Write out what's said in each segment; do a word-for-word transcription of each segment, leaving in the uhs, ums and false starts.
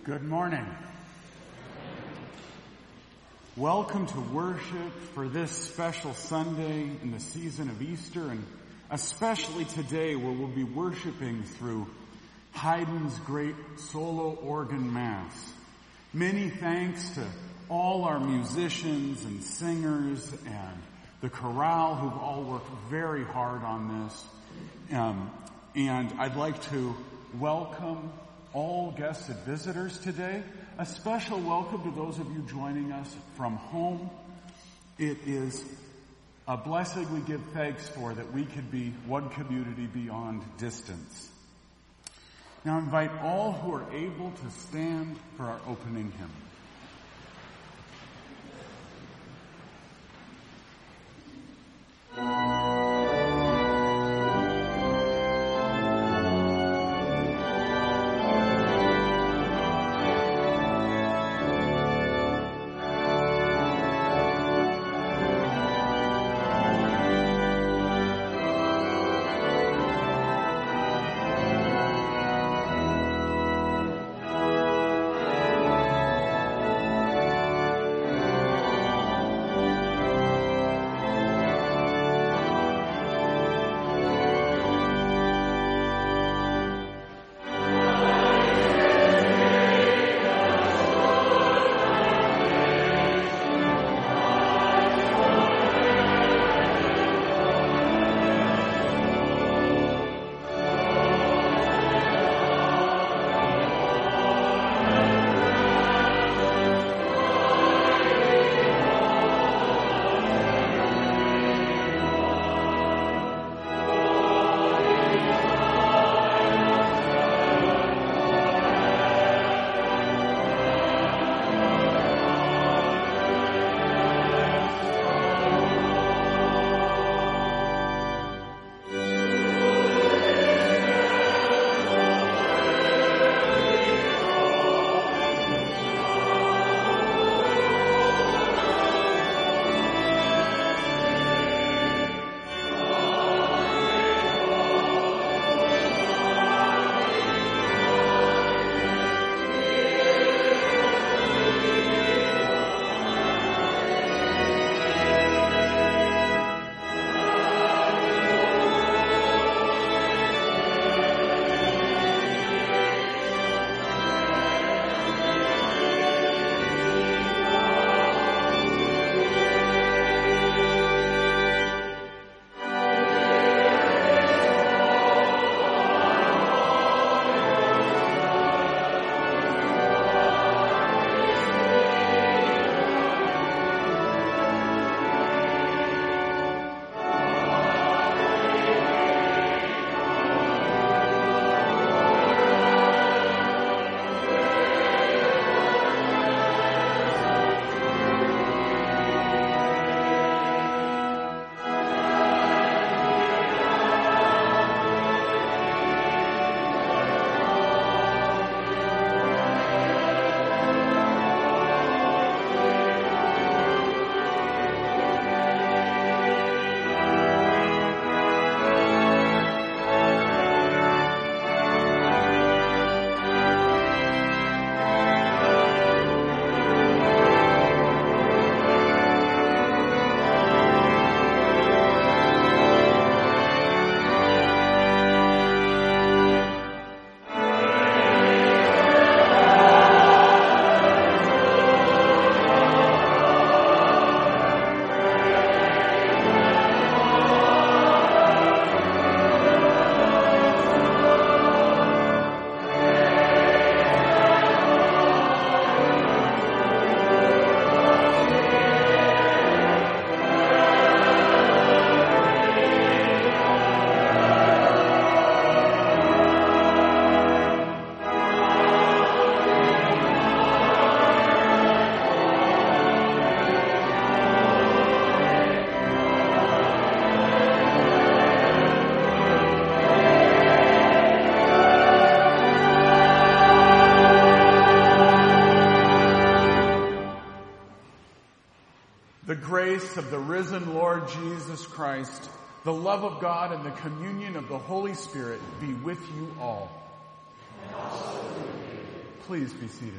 Good morning. Welcome to worship for this special Sunday in the season of Easter, and especially today where we'll be worshiping through Haydn's great solo organ mass. Many thanks to all our musicians and singers and the chorale who've all worked very hard on this. Um, and I'd like to welcome all guests and visitors today. A special welcome to those of you joining us from home. It is a blessing we give thanks for that we could be one community beyond distance. Now I invite all who are able to stand for our opening hymn. The grace of the risen Lord Jesus Christ, the love of God, and the communion of the Holy Spirit be with you all. Please be seated.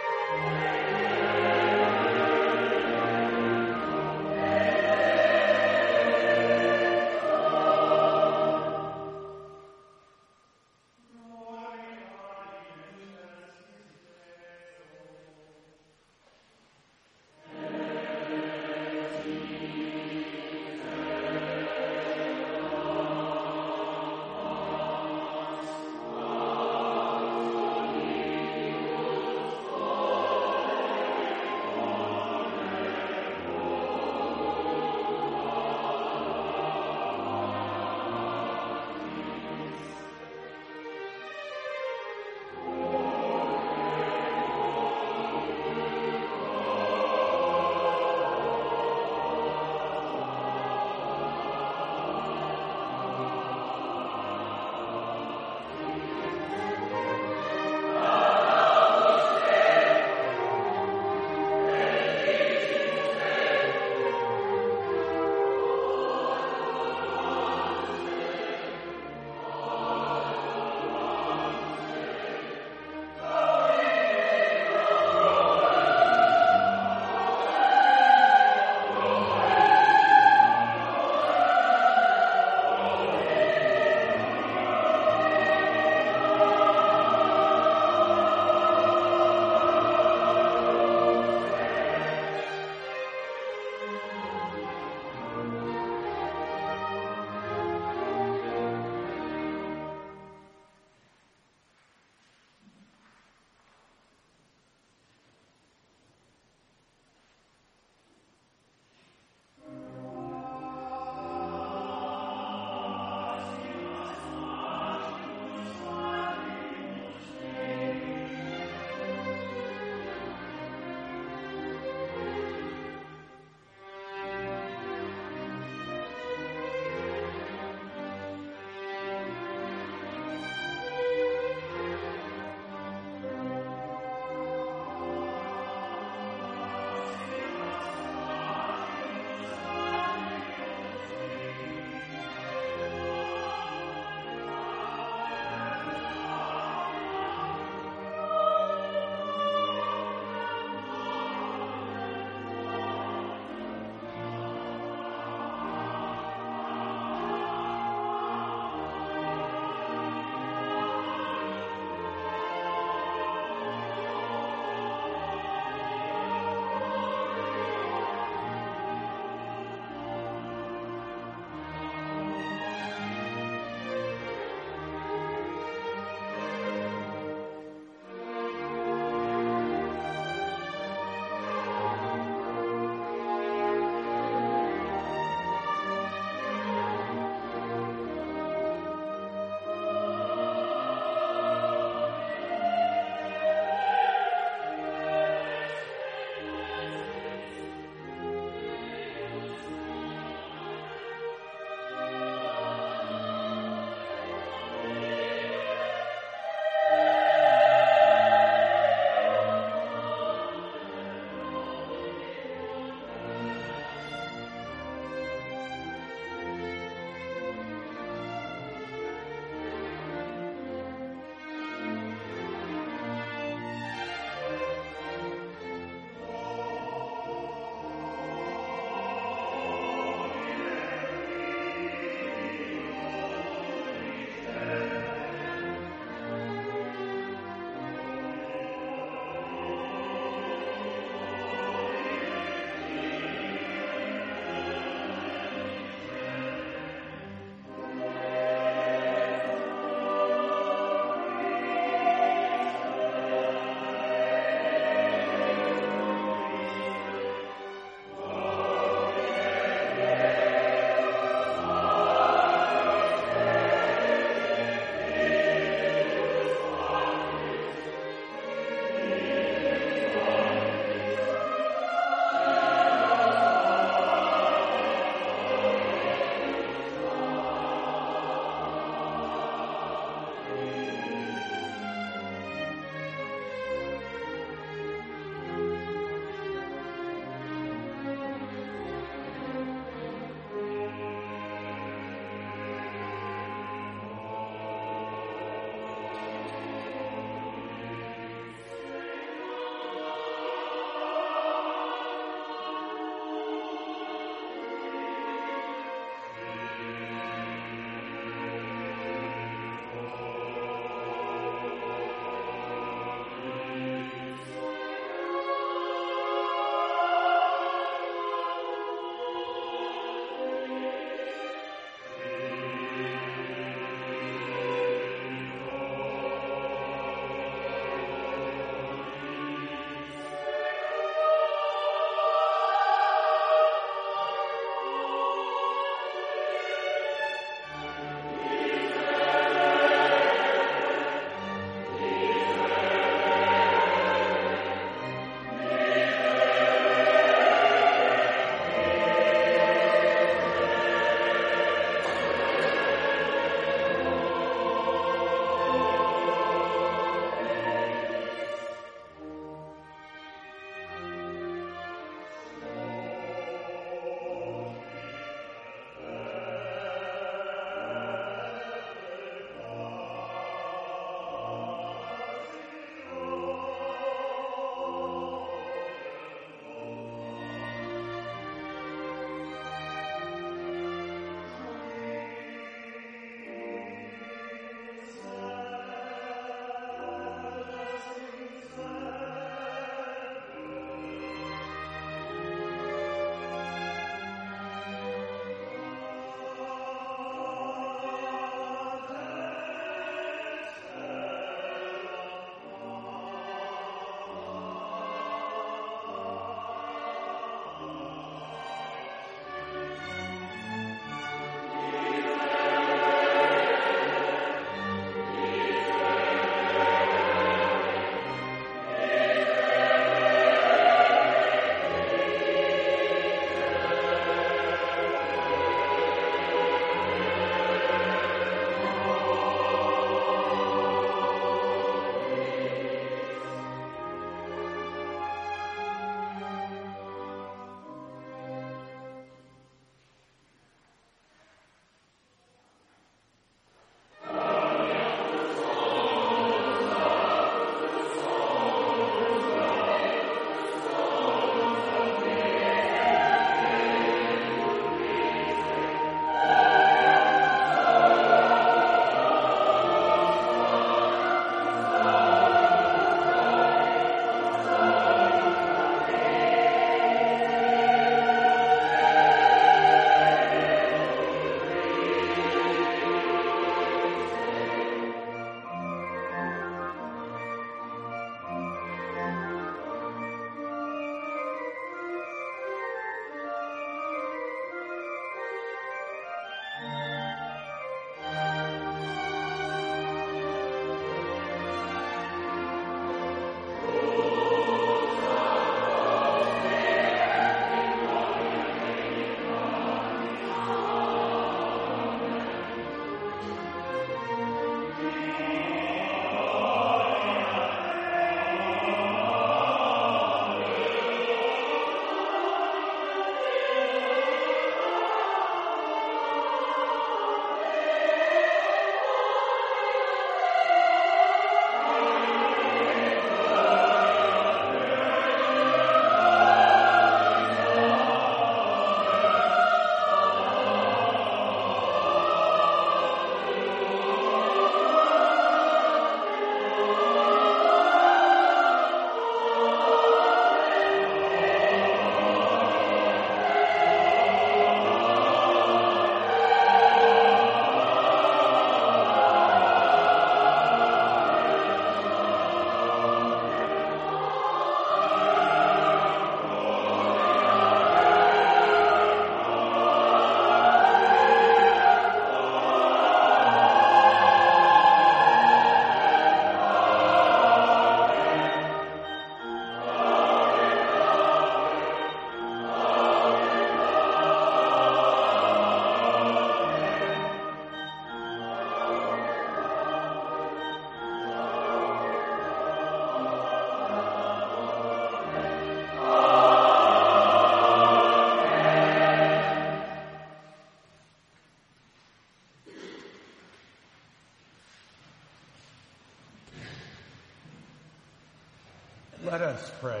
us pray.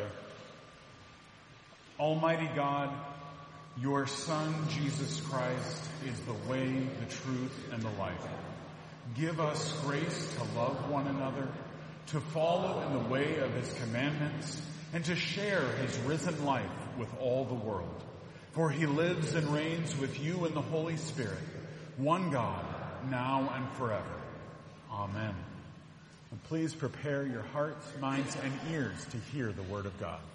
Almighty God, your Son, Jesus Christ, is the way, the truth, and the life. Give us grace to love one another, to follow in the way of his commandments, and to share his risen life with all the world. For he lives and reigns with you in the Holy Spirit, one God, now and forever. Amen. And please prepare your hearts, minds, and ears to hear the word of God.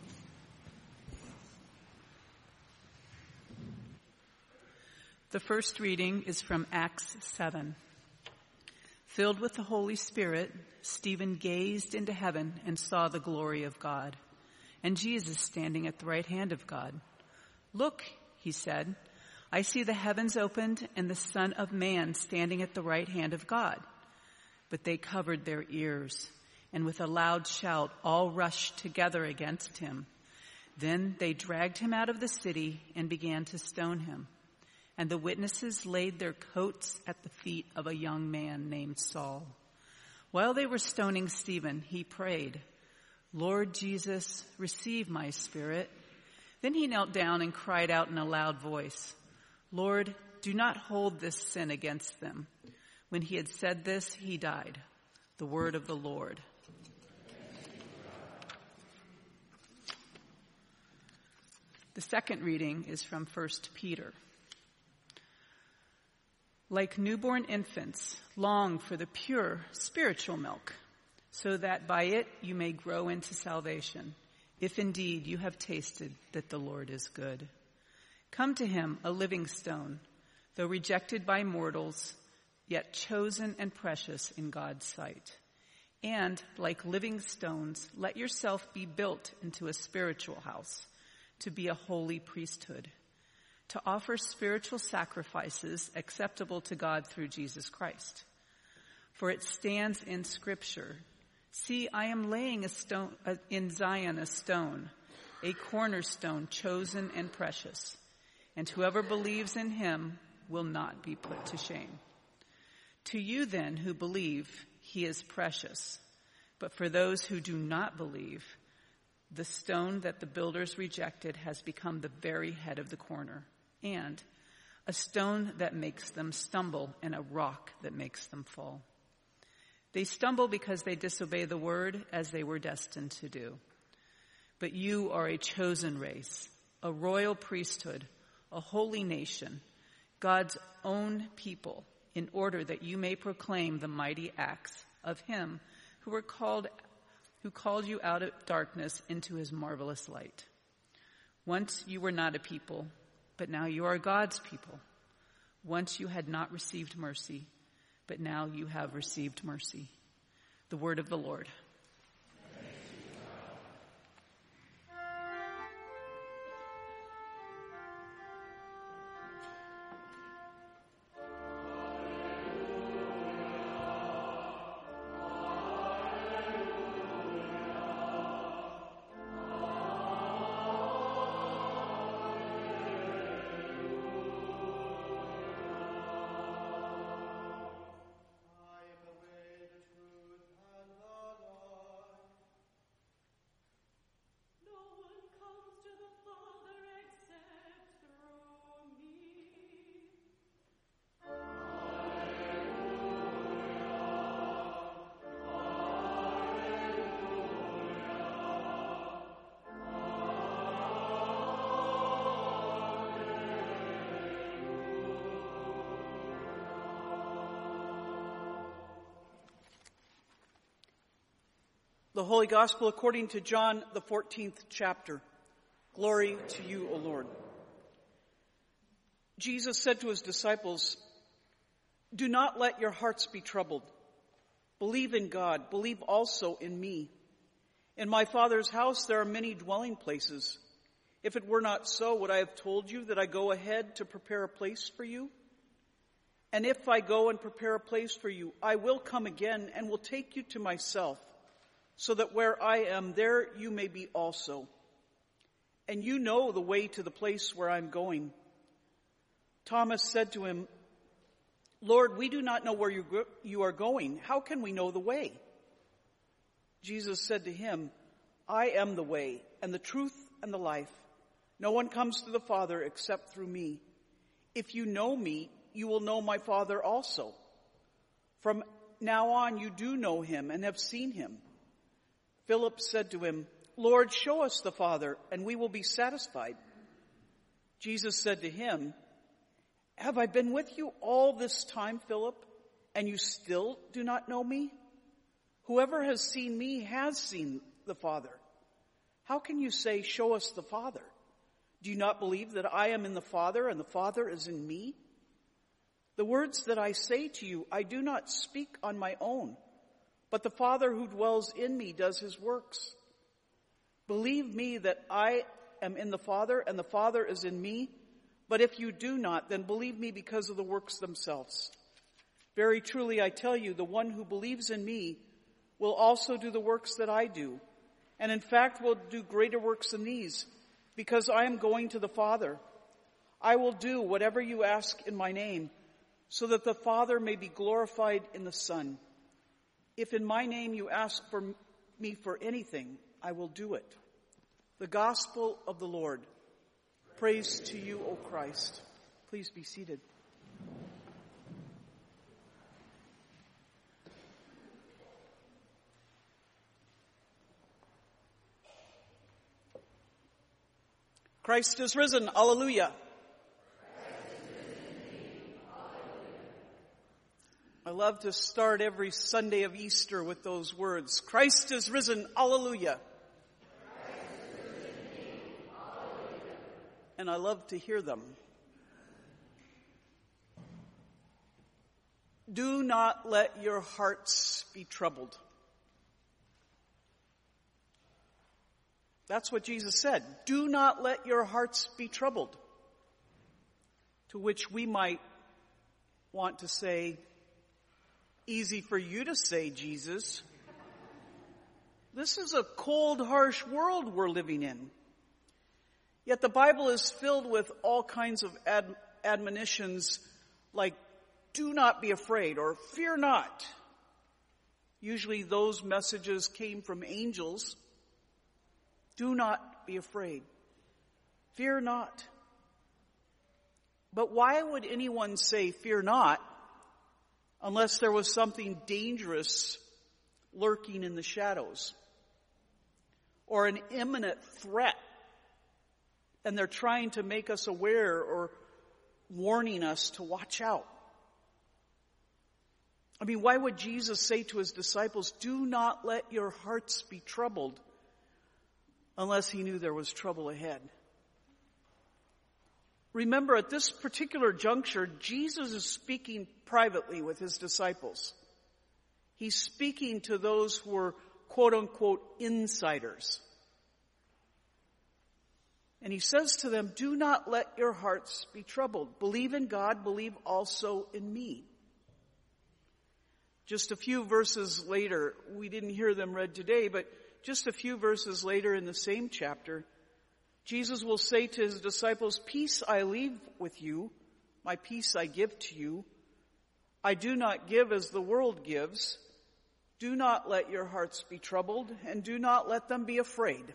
The first reading is from Acts seven. Filled with the Holy Spirit, Stephen gazed into heaven and saw the glory of God, and Jesus standing at the right hand of God. Look, he said, I see the heavens opened and the Son of Man standing at the right hand of God. But they covered their ears, and with a loud shout all rushed together against him. Then they dragged him out of the city and began to stone him. And the witnesses laid their coats at the feet of a young man named Saul. While they were stoning Stephen, he prayed, Lord Jesus, receive my spirit. Then he knelt down and cried out in a loud voice, Lord, do not hold this sin against them. When he had said this, he died. The word of the Lord. The second reading is from First Peter. Like newborn infants, long for the pure spiritual milk, so that by it you may grow into salvation, if indeed you have tasted that the Lord is good. Come to him, a living stone, though rejected by mortals, yet chosen and precious in God's sight. And, like living stones, let yourself be built into a spiritual house, to be a holy priesthood, to offer spiritual sacrifices acceptable to God through Jesus Christ. For it stands in Scripture, see, I am laying a stone, uh, in Zion a stone, a cornerstone chosen and precious, and whoever believes in him will not be put to shame. To you then who believe, he is precious. But for those who do not believe, the stone that the builders rejected has become the very head of the corner, and a stone that makes them stumble and a rock that makes them fall. They stumble because they disobey the word as they were destined to do. But you are a chosen race, a royal priesthood, a holy nation, God's own people, in order that you may proclaim the mighty acts of him who were called, who called you out of darkness into his marvelous light. Once you were not a people, but now you are God's people. Once you had not received mercy, but now you have received mercy. The word of the Lord. The Holy Gospel according to John, the fourteenth chapter. Glory to you, O Lord. Jesus said to his disciples, do not let your hearts be troubled. Believe in God. Believe also in me. In my Father's house there are many dwelling places. If it were not so, would I have told you that I go ahead to prepare a place for you? And if I go and prepare a place for you, I will come again and will take you to myself, so that where I am, there you may be also. And you know the way to the place where I'm going. Thomas said to him, Lord, we do not know where you go- you are going. How can we know the way? Jesus said to him, I am the way and the truth and the life. No one comes to the Father except through me. If you know me, you will know my Father also. From now on you do know him and have seen him. Philip said to him, Lord, show us the Father, and we will be satisfied. Jesus said to him, Have I been with you all this time, Philip, and you still do not know me? Whoever has seen me has seen the Father. How can you say, show us the Father? Do you not believe that I am in the Father and the Father is in me? The words that I say to you, I do not speak on my own, but the Father who dwells in me does his works. Believe me that I am in the Father and the Father is in me, but if you do not, then believe me because of the works themselves. Very truly I tell you, the one who believes in me will also do the works that I do, and in fact will do greater works than these, because I am going to the Father. I will do whatever you ask in my name, so that the Father may be glorified in the Son. If in my name you ask for me for anything, I will do it. The gospel of the Lord. Praise to you, O Christ. Please be seated. Christ is risen. Alleluia. I love to start every Sunday of Easter with those words. Christ is risen. Alleluia. And I love to hear them. Do not let your hearts be troubled. That's what Jesus said. Do not let your hearts be troubled. To which we might want to say, easy for you to say, Jesus. This is a cold, harsh world we're living in. Yet the Bible is filled with all kinds of ad- admonitions like, do not be afraid or fear not. Usually those messages came from angels. Do not be afraid. Fear not. But why would anyone say fear not unless there was something dangerous lurking in the shadows or an imminent threat and they're trying to make us aware or warning us to watch out? I mean, why would Jesus say to his disciples, do not let your hearts be troubled, unless he knew there was trouble ahead? Remember, at this particular juncture, Jesus is speaking privately with his disciples. He's speaking to those who are quote-unquote insiders. And he says to them, do not let your hearts be troubled. Believe in God, believe also in me. Just a few verses later, we didn't hear them read today, but just a few verses later in the same chapter, Jesus will say to his disciples, peace I leave with you, my peace I give to you. I do not give as the world gives. Do not let your hearts be troubled, and do not let them be afraid.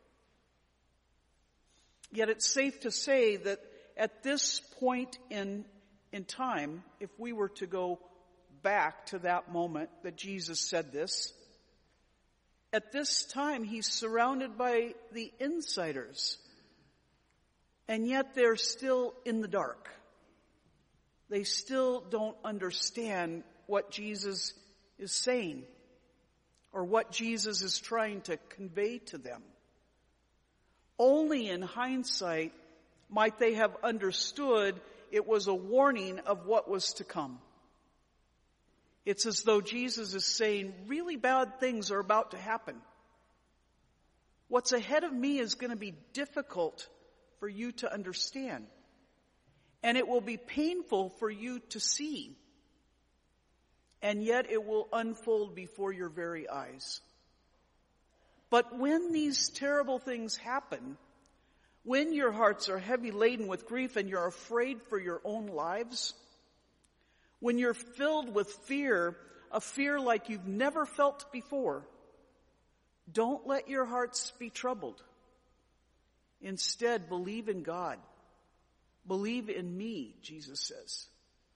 Yet it's safe to say that at this point in, in time, if we were to go back to that moment that Jesus said this, at this time he's surrounded by the insiders, and yet they're still in the dark. They still don't understand what Jesus is saying or what Jesus is trying to convey to them. Only in hindsight might they have understood it was a warning of what was to come. It's as though Jesus is saying, really bad things are about to happen. What's ahead of me is going to be difficult for you to understand. And it will be painful for you to see. And yet it will unfold before your very eyes. But when these terrible things happen, when your hearts are heavy laden with grief and you're afraid for your own lives, when you're filled with fear, a fear like you've never felt before, Don't let your hearts be troubled. Instead, believe in God. Believe in me, Jesus says.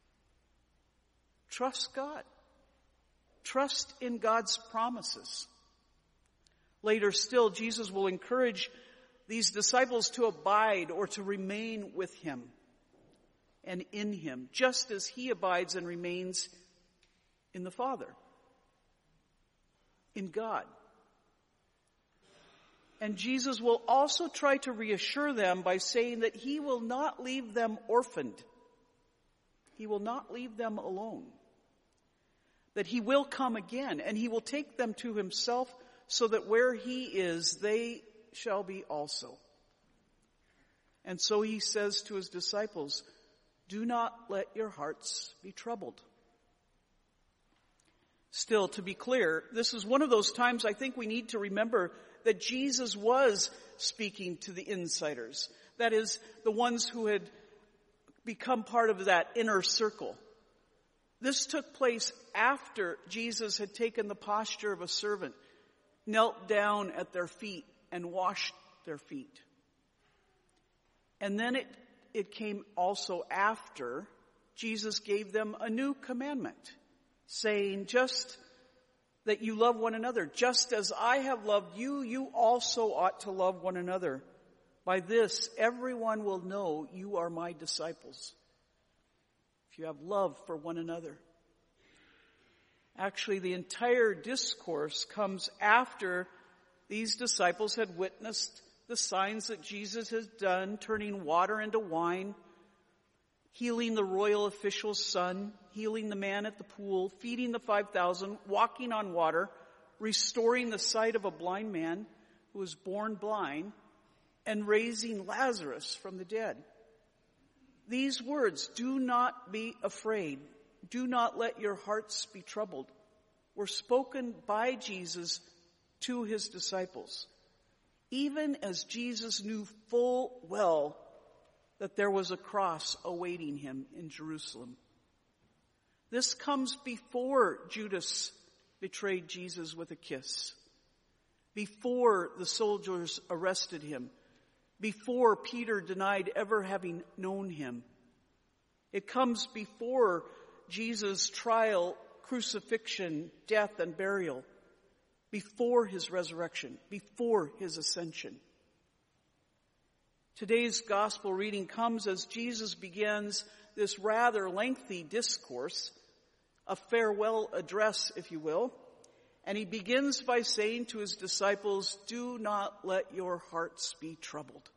Trust God. Trust in God's promises. Later still, Jesus will encourage these disciples to abide or to remain with him and in him, just as he abides and remains in the Father, in God. And Jesus will also try to reassure them by saying that he will not leave them orphaned. He will not leave them alone. That he will come again, and he will take them to himself, so that where he is, they shall be also. And so he says to his disciples, do not let your hearts be troubled. Still, to be clear, this is one of those times I think we need to remember that Jesus was speaking to the insiders. That is, the ones who had become part of that inner circle. This took place after Jesus had taken the posture of a servant, knelt down at their feet and washed their feet. And then it, it came also after Jesus gave them a new commandment, saying, just that you love one another. Just as I have loved you, you also ought to love one another. By this, everyone will know you are my disciples, if you have love for one another. Actually, the entire discourse comes after these disciples had witnessed the signs that Jesus has done, turning water into wine, healing the royal official's son, healing the man at the pool, feeding the five thousand, walking on water, restoring the sight of a blind man who was born blind, and raising Lazarus from the dead. These words, do not be afraid, do not let your hearts be troubled, were spoken by Jesus to his disciples, even as Jesus knew full well that there was a cross awaiting him in Jerusalem. This comes before Judas betrayed Jesus with a kiss, before the soldiers arrested him, before Peter denied ever having known him. It comes before Jesus' trial, crucifixion, death, and burial, before his resurrection, before his ascension. Today's gospel reading comes as Jesus begins this rather lengthy discourse, a farewell address, if you will, and he begins by saying to his disciples, do not let your hearts be troubled.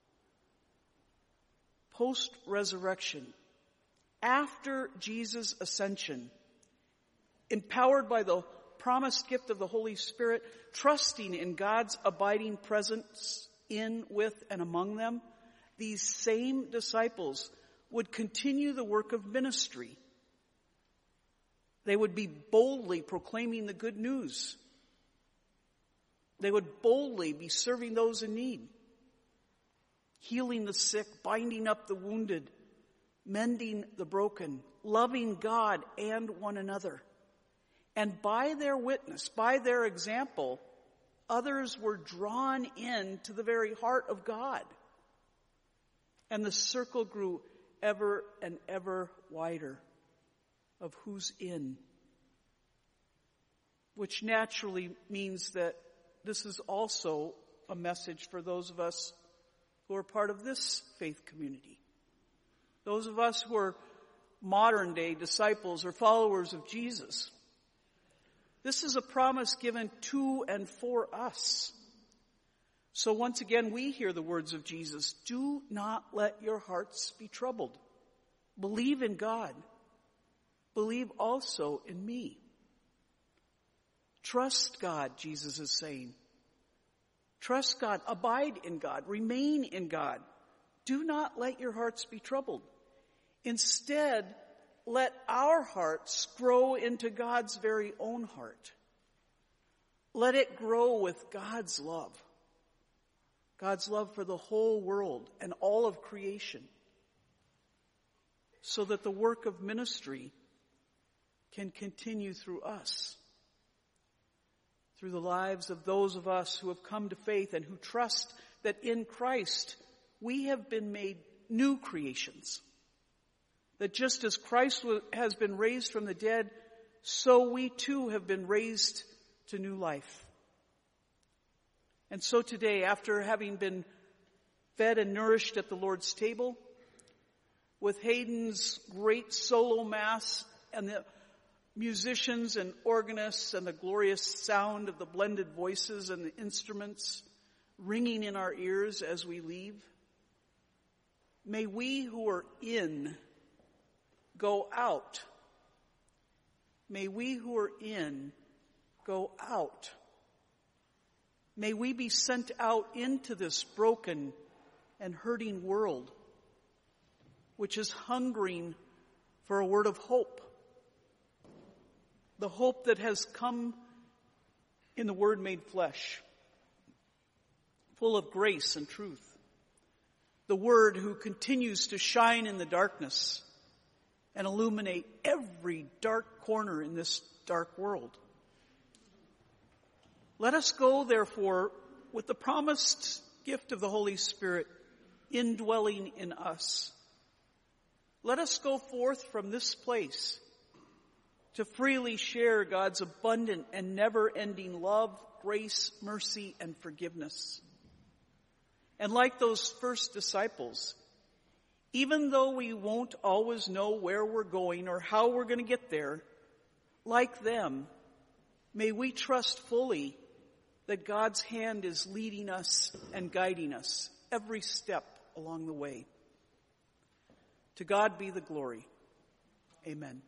Post-resurrection, after Jesus' ascension, empowered by the promised gift of the Holy Spirit, trusting in God's abiding presence in, with, and among them, these same disciples would continue the work of ministry. They would be boldly proclaiming the good news. They would boldly be serving those in need, healing the sick, binding up the wounded, mending the broken, loving God and one another. And by their witness, by their example, others were drawn in to the very heart of God. And the circle grew ever and ever wider of who's in, which naturally means that this is also a message for those of us who are part of this faith community. Those of us who are modern day disciples or followers of Jesus. This is a promise given to and for us. So once again, we hear the words of Jesus. Do not let your hearts be troubled. Believe in God. Believe also in me. Trust God, Jesus is saying. Trust God. Abide in God. Remain in God. Do not let your hearts be troubled. Instead, let our hearts grow into God's very own heart. Let it grow with God's love. God's love for the whole world and all of creation. So that the work of ministry can continue through us. through the lives of those of us who have come to faith and who trust that in Christ we have been made new creations. That just as Christ has been raised from the dead, so we too have been raised to new life. And so today, after having been fed and nourished at the Lord's table, with Hayden's great solo mass and the musicians and organists and the glorious sound of the blended voices and the instruments ringing in our ears as we leave, may we who are in go out. May we who are in go out. May we be sent out into this broken and hurting world, which is hungering for a word of hope. The hope that has come in the Word made flesh, full of grace and truth. The Word who continues to shine in the darkness and illuminate every dark corner in this dark world. Let us go, therefore, with the promised gift of the Holy Spirit indwelling in us. Let us go forth from this place to freely share God's abundant and never-ending love, grace, mercy, and forgiveness. And like those first disciples, even though we won't always know where we're going or how we're going to get there, like them, may we trust fully that God's hand is leading us and guiding us every step along the way. To God be the glory. Amen.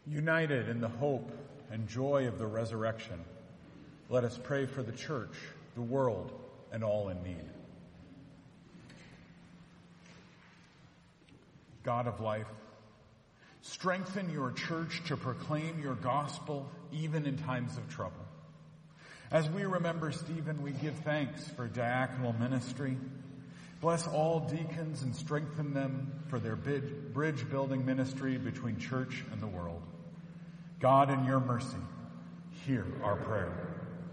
United in the hope and joy of the resurrection, let us pray for the church, the world, and all in need. God of life, strengthen your church to proclaim your gospel even in times of trouble. As we remember Stephen, we give thanks for diaconal ministry. Bless all deacons and strengthen them for their bridge building ministry between church and the world. God, in your mercy, hear our prayer.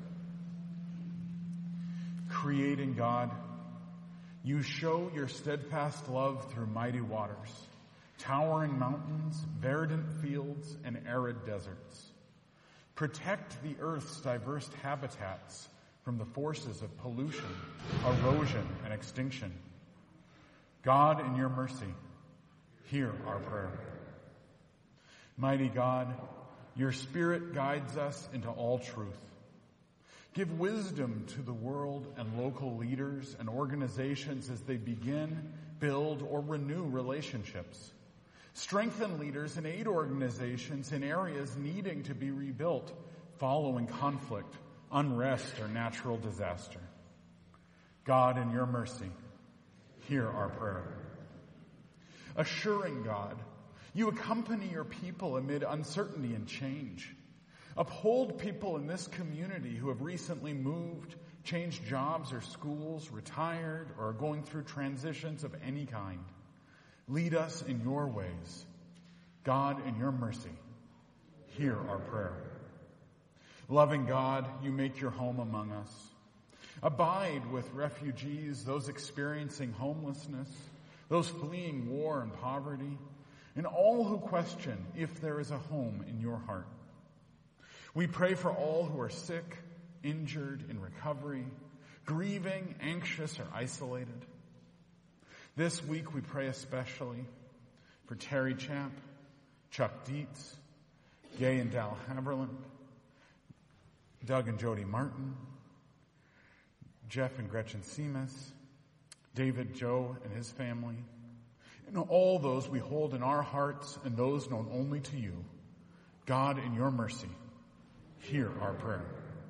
Creating God, you show your steadfast love through mighty waters, towering mountains, verdant fields, and arid deserts. Protect the earth's diverse habitats from the forces of pollution, erosion, and extinction. God, in your mercy, hear our prayer. Mighty God, your Spirit guides us into all truth. Give wisdom to the world and local leaders and organizations as they begin, build, or renew relationships. Strengthen leaders and aid organizations in areas needing to be rebuilt following conflict, unrest, or natural disaster. God, in your mercy, hear our prayer. Assuring God, you accompany your people amid uncertainty and change. Uphold people in this community who have recently moved, changed jobs or schools, retired, or are going through transitions of any kind. Lead us in your ways. God, in your mercy, hear our prayer. Loving God, you make your home among us. Abide with refugees, those experiencing homelessness, those fleeing war and poverty, and all who question if there is a home in your heart. We pray for all who are sick, injured, in recovery, grieving, anxious, or isolated. This week we pray especially for Terry Champ, Chuck Dietz, Gay and Dal Haverland, Doug and Jody Martin, Jeff and Gretchen Seamus, David, Joe, and his family, and all those we hold in our hearts and those known only to you. God, in your mercy, hear our prayer.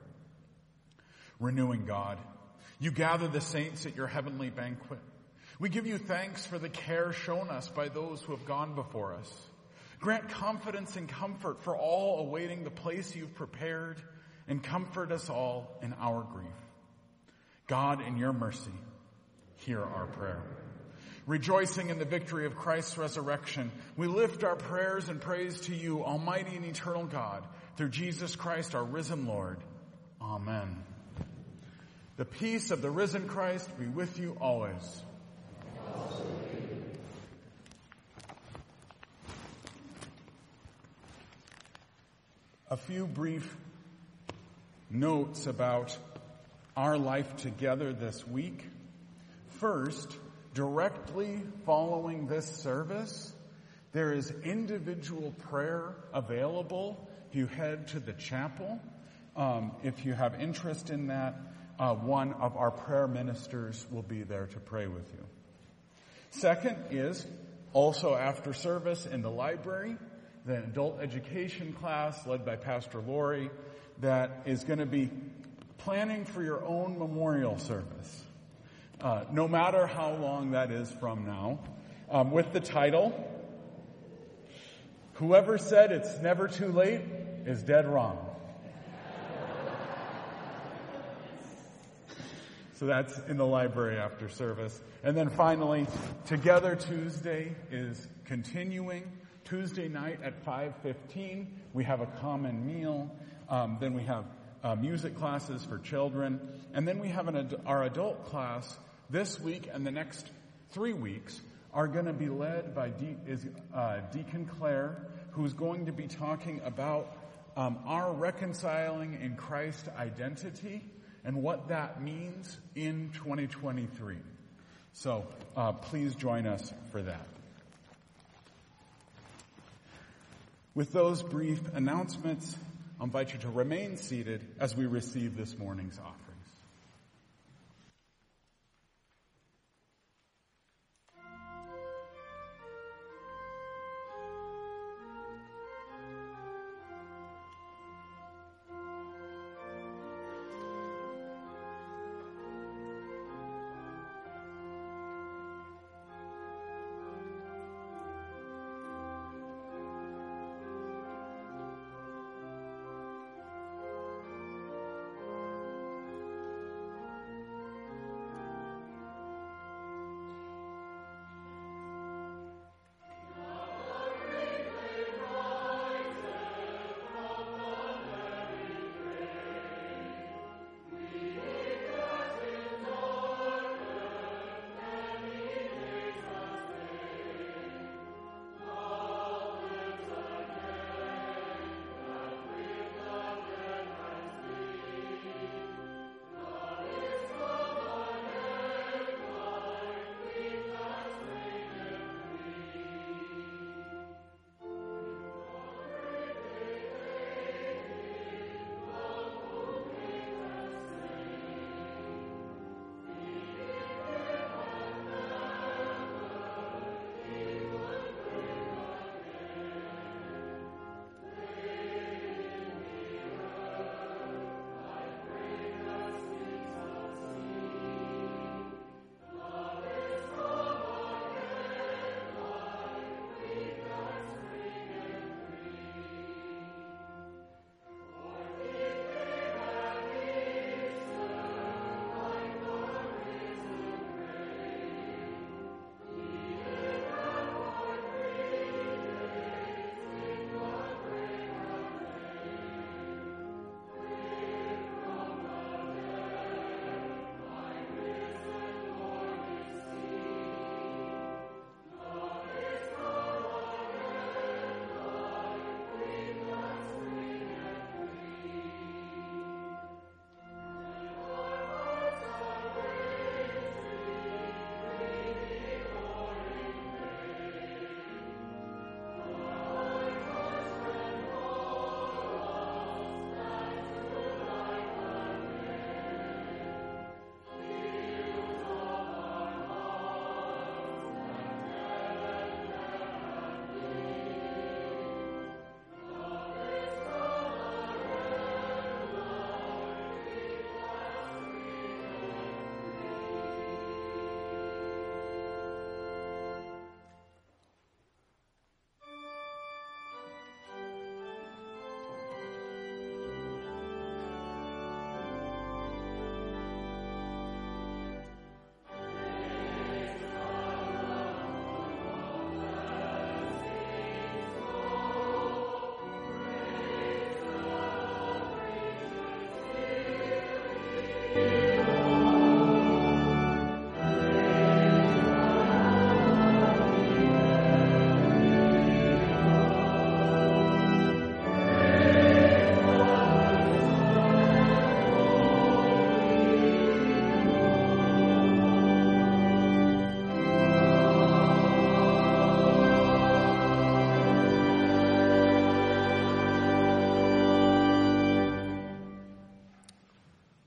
Renewing God, you gather the saints at your heavenly banquet. We give you thanks for the care shown us by those who have gone before us. Grant confidence and comfort for all awaiting the place you've prepared, and comfort us all in our grief. God, in your mercy, hear our prayer. Rejoicing in the victory of Christ's resurrection, we lift our prayers and praise to you, Almighty and eternal God, through Jesus Christ, our risen Lord. Amen. The peace of the risen Christ be with you always. A few brief notes about our life together this week. First, directly following this service, there is individual prayer available if you head to the chapel. Um, if you have interest in that, uh, one of our prayer ministers will be there to pray with you. Second is, also after service in the library, the adult education class led by Pastor Lori that is going to be planning for your own memorial service, uh, no matter how long that is from now, um, with the title, Whoever Said It's Never Too Late is Dead Wrong. So that's in the library after service. And then finally, Together Tuesday is continuing. Tuesday night at five fifteen, we have a common meal. Um, then we have uh, music classes for children. And then we have an ad- our adult class this week and the next three weeks are going to be led by De- is, uh, Deacon Claire, who's going to be talking about um, our reconciling in Christ identity and what that means in twenty twenty-three. So uh, please join us for that. With those brief announcements, I invite you to remain seated as we receive this morning's offerings.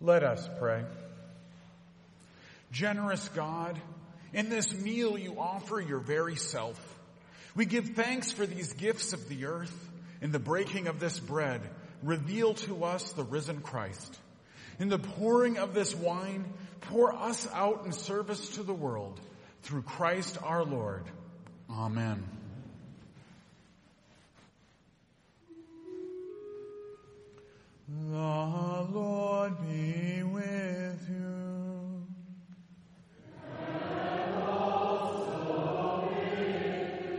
Let us pray. Generous God, in this meal you offer your very self. We give thanks for these gifts of the earth. In the breaking of this bread, reveal to us the risen Christ. In the pouring of this wine, pour us out in service to the world. Through Christ our Lord. Amen. The Lord be with you. And also with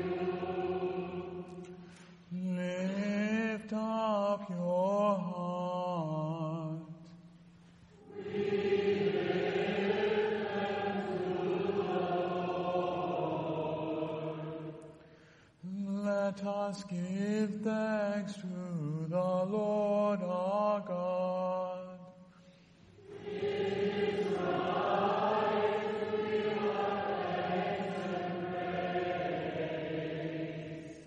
you. Lift up your heart. We lift them to the Lord. Let us give thanks to the Lord our God. It is right to give thanks and praise.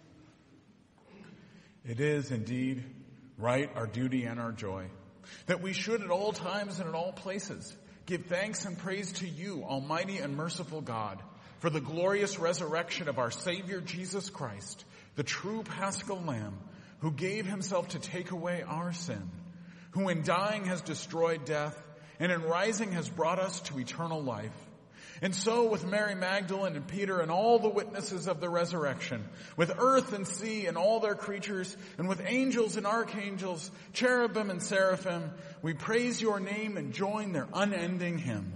It is indeed right, our duty and our joy, that we should at all times and at all places give thanks and praise to you, Almighty and merciful God, for the glorious resurrection of our Savior Jesus Christ, the true Paschal Lamb, who gave himself to take away our sin, who in dying has destroyed death, and in rising has brought us to eternal life. And so with Mary Magdalene and Peter and all the witnesses of the resurrection, with earth and sea and all their creatures, and with angels and archangels, cherubim and seraphim, we praise your name and join their unending hymn.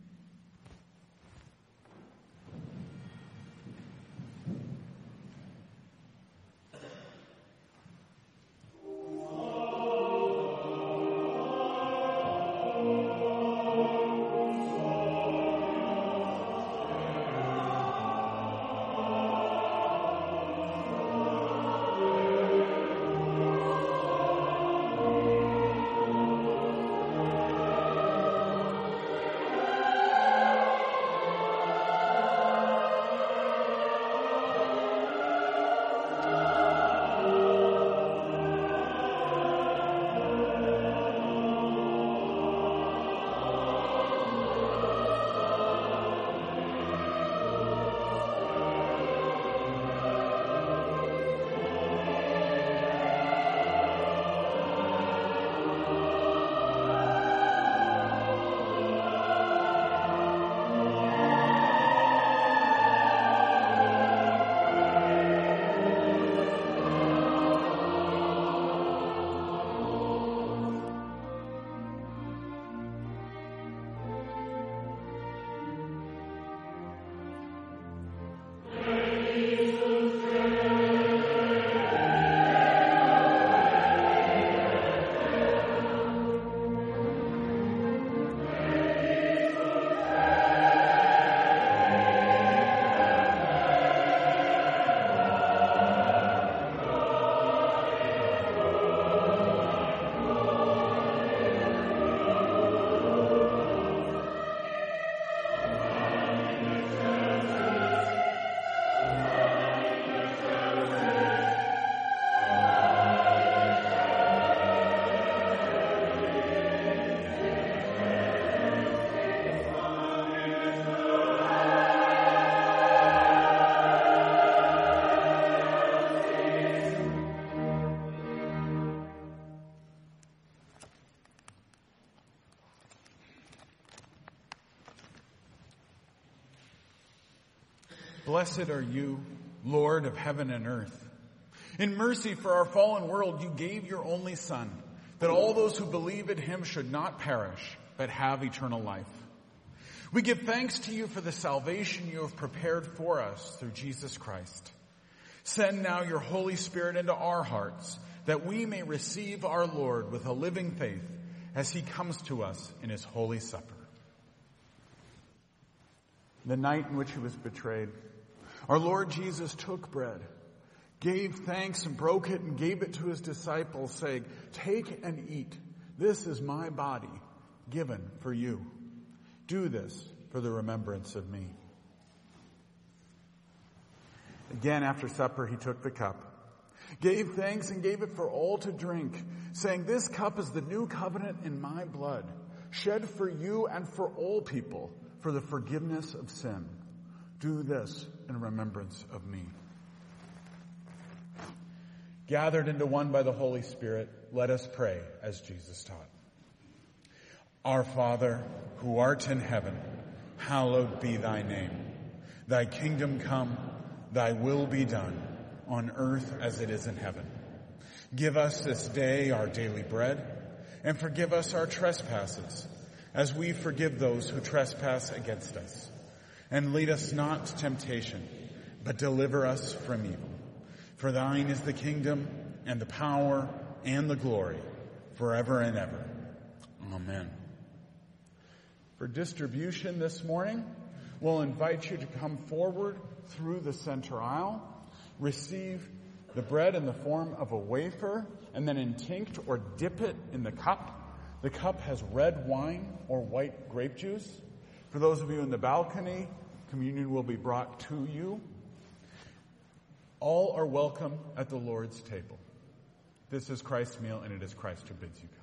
Blessed are you, Lord of heaven and earth. In mercy for our fallen world, you gave your only Son, that all those who believe in him should not perish, but have eternal life. We give thanks to you for the salvation you have prepared for us through Jesus Christ. Send now your Holy Spirit into our hearts, that we may receive our Lord with a living faith as he comes to us in his holy supper. The night in which he was betrayed, our Lord Jesus took bread, gave thanks and broke it and gave it to his disciples, saying, "Take and eat. This is my body given for you. Do this for the remembrance of me." Again, after supper, he took the cup. gave thanks and gave it for all to drink, saying, "This cup is the new covenant in my blood, shed for you and for all people for the forgiveness of sin. Do this in remembrance of me." Gathered into one by the Holy Spirit, let us pray as Jesus taught. Our Father, who art in heaven, hallowed be thy name. Thy kingdom come, thy will be done, on earth as it is in heaven. Give us this day our daily bread, and forgive us our trespasses, as we forgive those who trespass against us. And lead us not to temptation, but deliver us from evil. For thine is the kingdom, and the power, and the glory, forever and ever. Amen. For distribution this morning, we'll invite you to come forward through the center aisle, receive the bread in the form of a wafer, and then intinct or dip it in the cup. The cup has red wine or white grape juice. For those of you in the balcony, communion will be brought to you. All are welcome at the Lord's table. This is Christ's meal, and it is Christ who bids you come.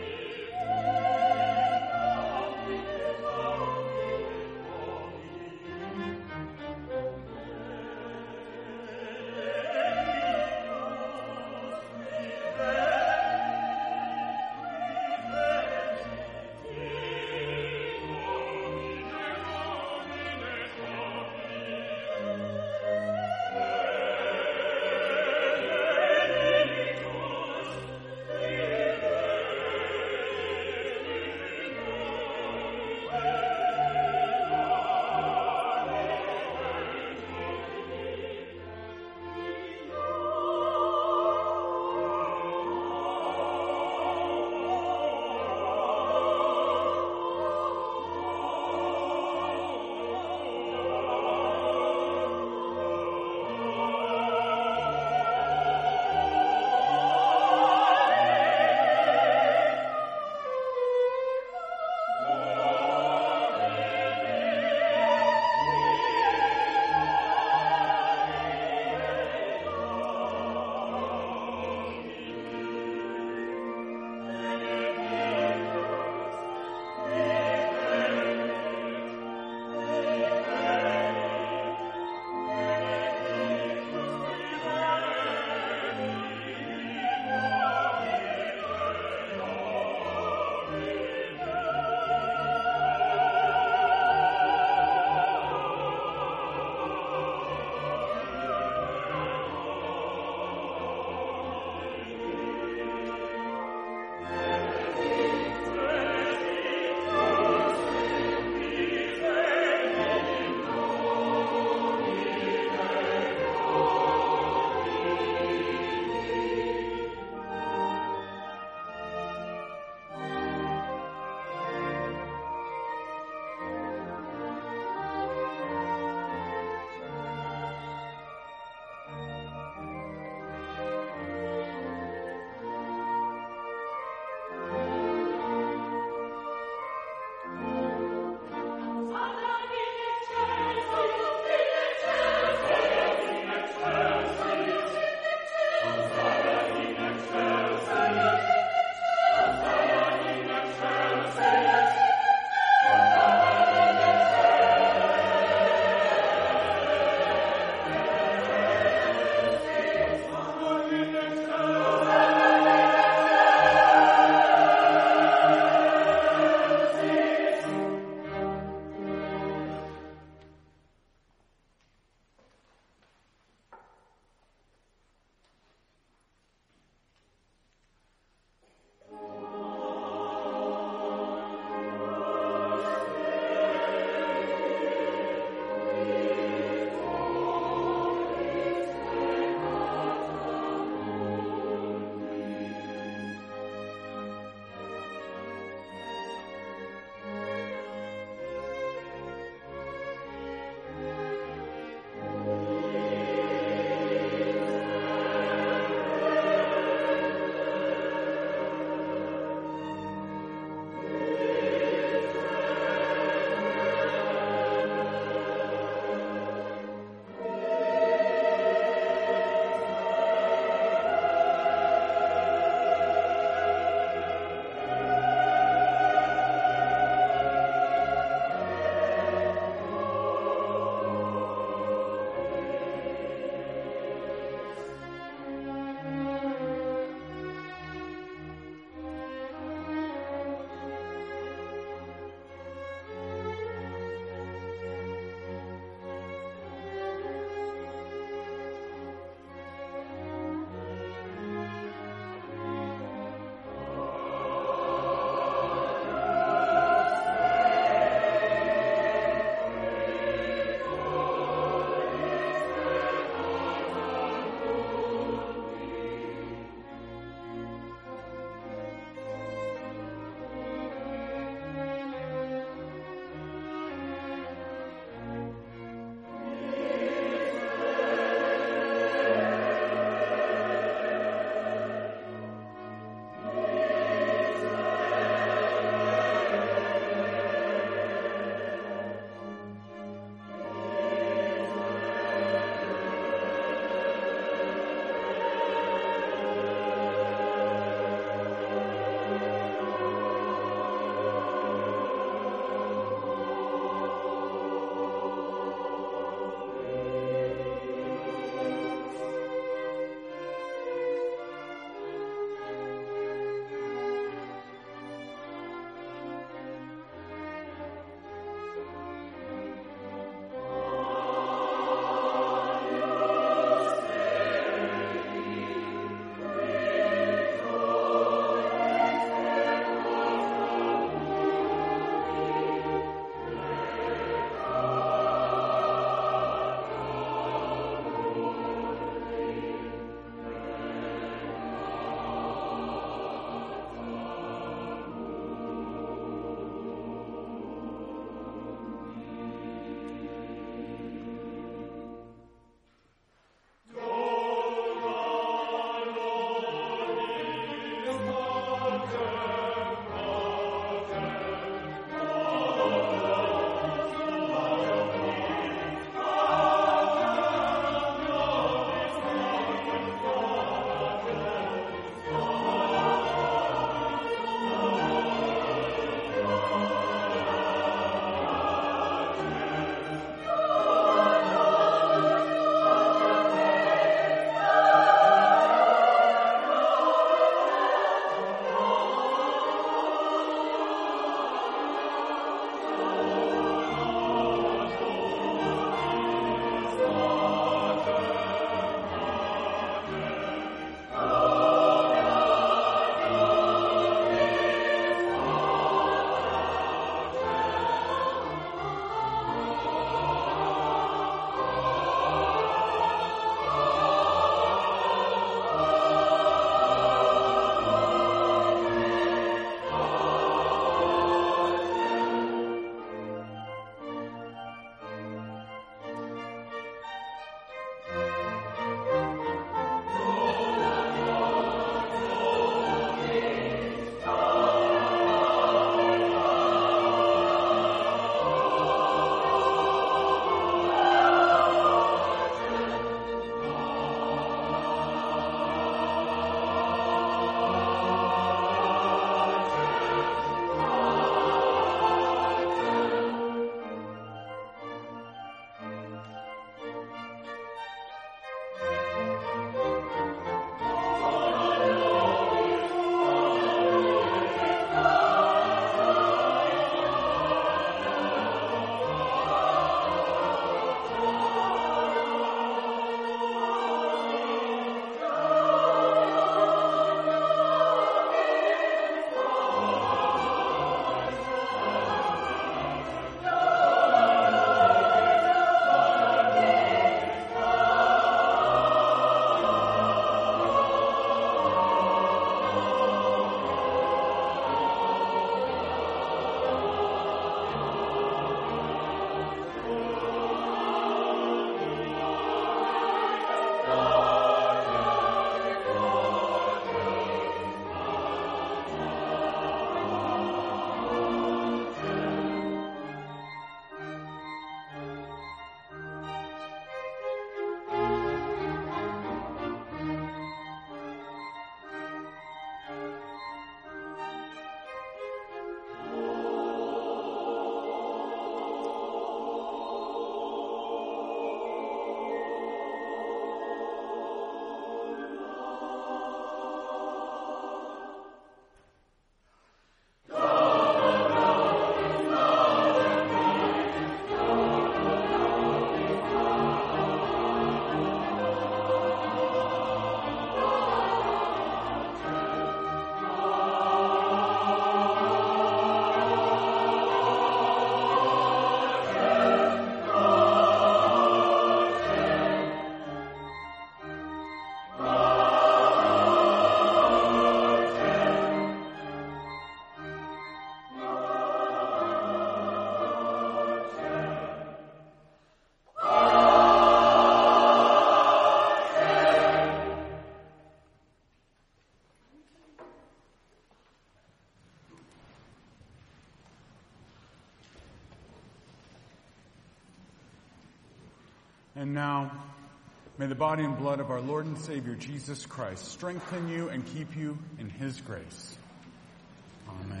And now, may the body and blood of our Lord and Savior Jesus Christ strengthen you and keep you in his grace. Amen.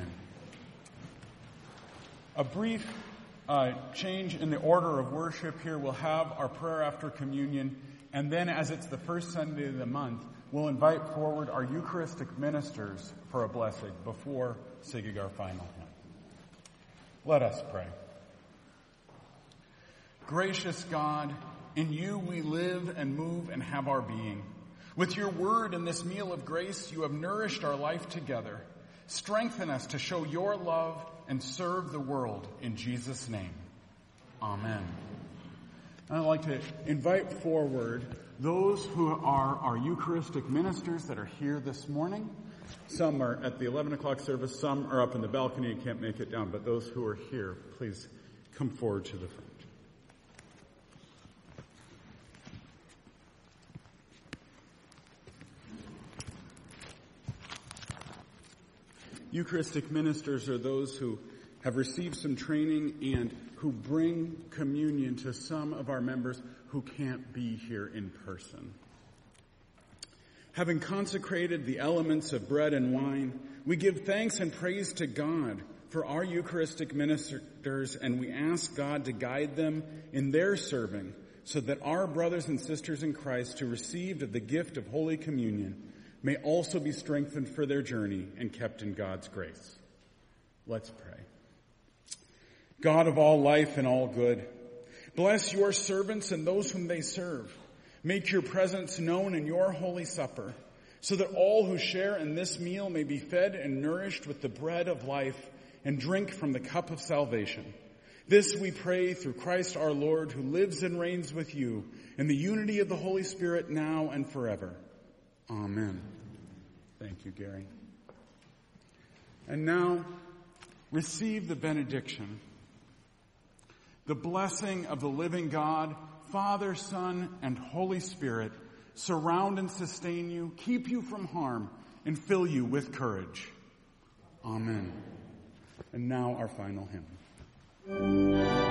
A brief uh, change in the order of worship here. We'll have our prayer after communion, and then as it's the first Sunday of the month, we'll invite forward our Eucharistic ministers for a blessing before singing our final hymn. Let us pray. Gracious God, in you we live and move and have our being. With your word and this meal of grace, you have nourished our life together. Strengthen us to show your love and serve the world in Jesus' name. Amen. I'd like to invite forward those who are our Eucharistic ministers that are here this morning. Some are at the eleven o'clock service, some are up in the balcony and can't make it down, but those who are here, please come forward to the front. Eucharistic ministers are those who have received some training and who bring communion to some of our members who can't be here in person. Having consecrated the elements of bread and wine, we give thanks and praise to God for our Eucharistic ministers, and we ask God to guide them in their serving so that our brothers and sisters in Christ who received of the gift of Holy Communion may also be strengthened for their journey and kept in God's grace. Let's pray. God of all life and all good, bless your servants and those whom they serve. Make your presence known in your holy supper, so that all who share in this meal may be fed and nourished with the bread of life and drink from the cup of salvation. This we pray through Christ our Lord, who lives and reigns with you in the unity of the Holy Spirit now and forever. Amen. Thank you, Gary. And now, receive the benediction. The blessing of the living God, Father, Son, and Holy Spirit, surround and sustain you, keep you from harm, and fill you with courage. Amen. And now our final hymn.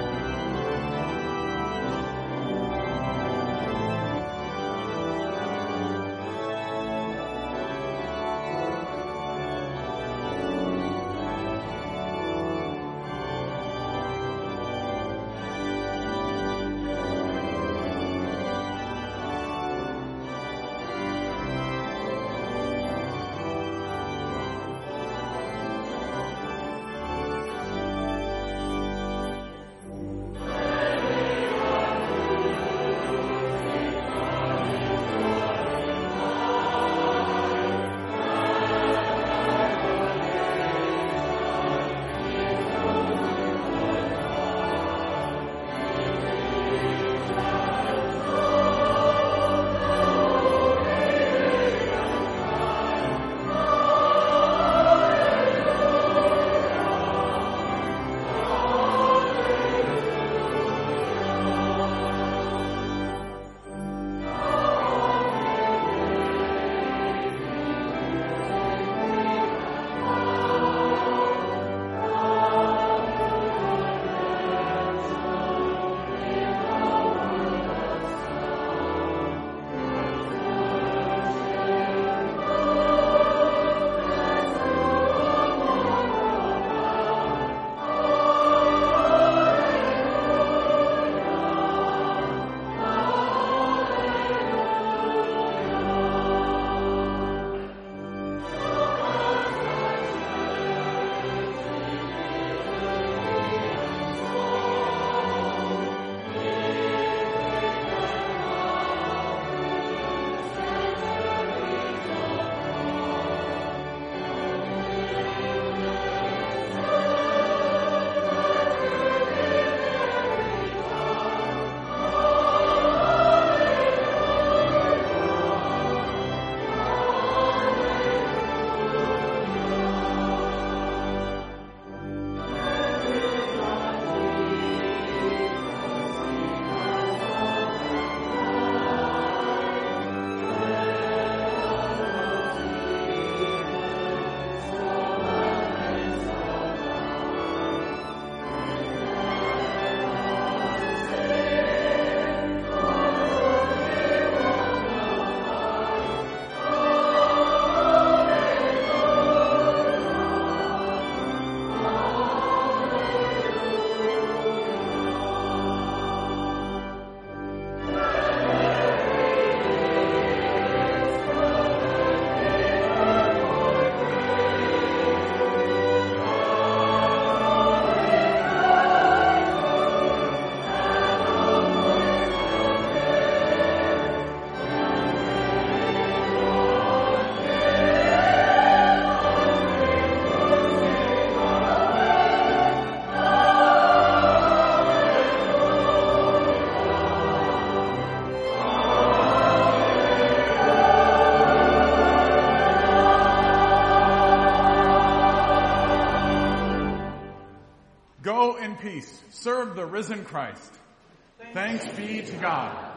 serve the risen Christ. Thanks be to God.